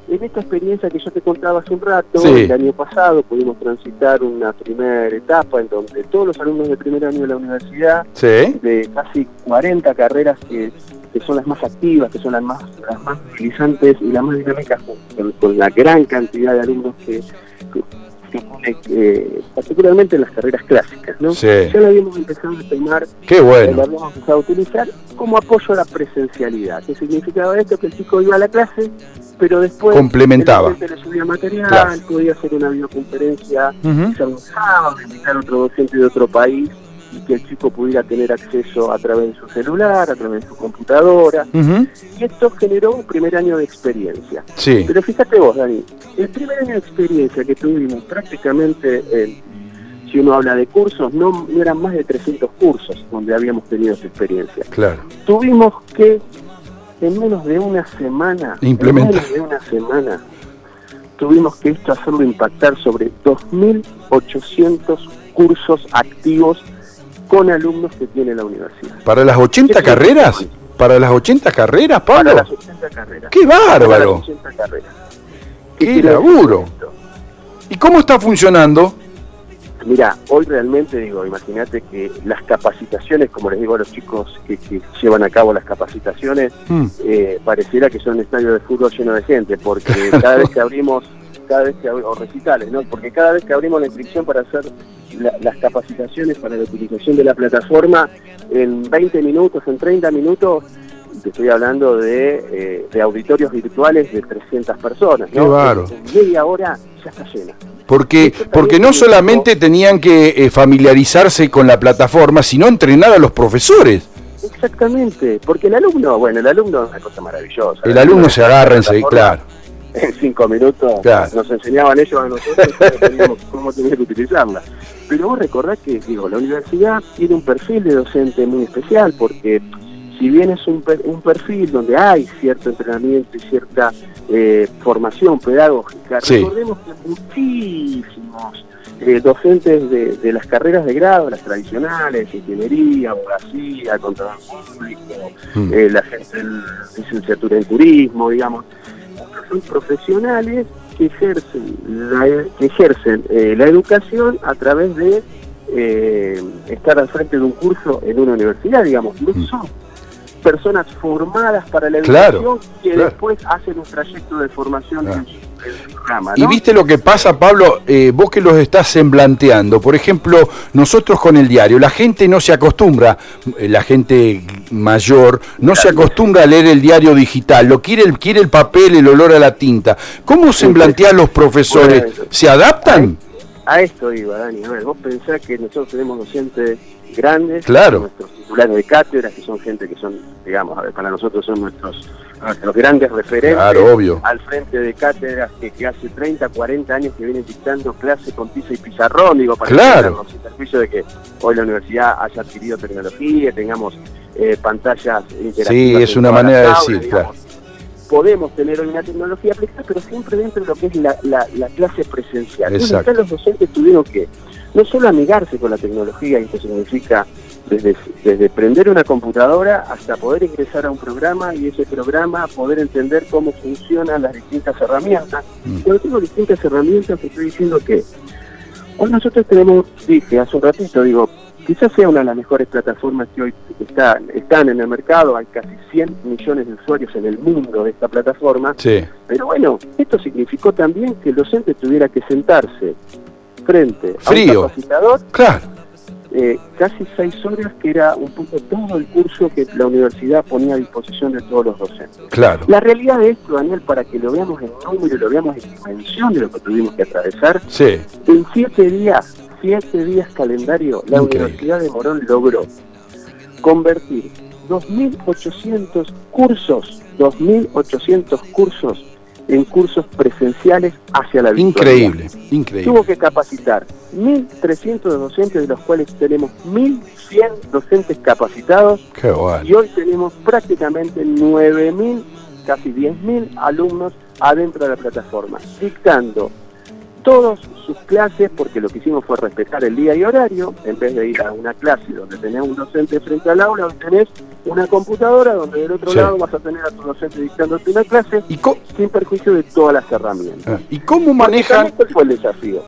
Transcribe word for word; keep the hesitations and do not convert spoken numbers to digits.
en esta experiencia que yo te contaba hace un rato, sí. el año pasado pudimos transitar una primera etapa en donde todos los alumnos de primer año de la universidad, sí. de casi cuarenta carreras que, que son las más activas, que son las más, las más utilizantes y las más dinámicas, con, con la gran cantidad de alumnos que, que, que pone, eh, particularmente en las carreras clásicas, ¿no? Sí. Ya lo habíamos empezado a tomar, Qué bueno. lo habíamos empezado a utilizar como apoyo a la presencialidad. ¿Qué significaba esto? Que el chico iba a la clase, pero después complementaba. el docente le subía material, Claro. podía hacer una videoconferencia, Uh-huh. quizá un sábado, invitar a otro docente de otro país y que el chico pudiera tener acceso a través de su celular, a través de su computadora. Uh-huh. Y esto generó un primer año de experiencia. Sí. Pero fíjate vos, Dani, el primer año de experiencia que tuvimos prácticamente, eh, si uno habla de cursos, no, no eran más de trescientos cursos donde habíamos tenido esa experiencia. Claro. Tuvimos que, en menos de una semana, Implementar. en menos de una semana, tuvimos que esto hacerlo impactar sobre dos mil ochocientos cursos activos con alumnos que tiene la universidad. ¿Para las ochenta Eso carreras? es- ¿Para las ochenta carreras, Pablo? Para las ochenta carreras. ¡Qué Para bárbaro! las ochenta carreras. ¡Qué quiere decir laburo! esto? ¿Y cómo está funcionando? Mira, hoy realmente digo, imagínate que las capacitaciones, como les digo a los chicos que, que llevan a cabo las capacitaciones, Mm. eh, pareciera que son un estadio de fútbol lleno de gente, porque cada vez que abrimos, cada vez que abri- o recitales, ¿no? Porque cada vez que abrimos la inscripción para hacer la- las capacitaciones para la utilización de la plataforma, en veinte minutos, en treinta minutos, te estoy hablando de, eh, de auditorios virtuales de trescientas personas, ¿no? Qué bárbaro. En media hora ya está llena. Porque, porque no solamente tenían que eh, familiarizarse con la plataforma, sino entrenar a los profesores. Exactamente, porque el alumno, bueno, el alumno es una cosa maravillosa. El alumno se agarra en sí, plataforma, claro. En cinco minutos Claro. nos enseñaban ellos a nosotros cómo teníamos, cómo teníamos que utilizarla. Pero vos recordás que, digo, la universidad tiene un perfil de docente muy especial, porque si bien es un, per- un perfil donde hay cierto entrenamiento y cierta eh, formación pedagógica, Sí. recordemos que muchísimos eh, docentes de, de las carreras de grado, las tradicionales, ingeniería, abogacía, contador público, Mm. eh, la gente de licenciatura en turismo, digamos, son profesionales que ejercen la, que ejercen eh, la educación a través de eh, estar al frente de un curso en una universidad, digamos, no son personas formadas para la educación Claro, que claro. después hacen un trayecto de formación Claro. en su, en su programa, Y ¿no? viste lo que pasa, Pablo, eh, vos que los estás semblanteando. Por ejemplo, nosotros con el diario, la gente no se acostumbra, eh, la gente mayor no se acostumbra a leer el diario digital, lo quiere el, quiere el papel, el olor a la tinta. ¿Cómo semblantean los profesores? Bueno, ¿Se adaptan? A esto iba, Dani. A ver, vos pensás que nosotros tenemos docentes grandes, Claro. nuestros titulares de cátedras, que son gente que son, digamos, a ver, para nosotros son nuestros, nuestros grandes referentes. Claro, obvio. Al frente de cátedras que, que hace treinta, cuarenta años que vienen dictando clases con tiza y pizarrón, digo, para Claro. entendernos, sin perjuicio de que hoy la universidad haya adquirido tecnología, tengamos eh, pantallas interactivas. Sí, es en una todas manera de las aulas, decir, digamos. Podemos tener hoy una tecnología aplicada, pero siempre dentro de lo que es la, la, la clase presencial. Entonces, Exacto. acá los docentes tuvieron que no solo amigarse con la tecnología, y esto significa desde, desde prender una computadora hasta poder ingresar a un programa y ese programa poder entender cómo funcionan las distintas herramientas. Mm. Cuando digo distintas herramientas, te estoy diciendo que hoy nosotros tenemos, dije hace un ratito, digo, quizás sea una de las mejores plataformas que hoy está, están en el mercado, hay casi cien millones de usuarios en el mundo de esta plataforma, Sí. pero bueno, esto significó también que el docente tuviera que sentarse frente a Frío. un capacitador Claro. eh, casi seis horas, que era un poco todo el curso que la universidad ponía a disposición de todos los docentes. Claro. La realidad de esto, Daniel, para que lo veamos en número y lo veamos en dimensión de lo que tuvimos que atravesar, Sí. en siete días, siete días calendario, la Increíble. Universidad de Morón logró convertir dos mil ochocientos cursos, dos mil ochocientos cursos en cursos presenciales hacia la virtualidad. Increíble, increíble. Tuvo que capacitar mil trescientos docentes, de los cuales tenemos mil cien docentes capacitados, Qué bueno. y hoy tenemos prácticamente nueve mil, casi diez mil alumnos adentro de la plataforma, dictando todas sus clases, porque lo que hicimos fue respetar el día y horario, en vez de ir a una clase donde tenés un docente frente al aula, donde tenés una computadora, donde del otro sí. lado vas a tener a tu docente dictándote una clase, ¿Y sin perjuicio de todas las herramientas. ¿Y cómo manejan? ¿Cuál fue el desafío?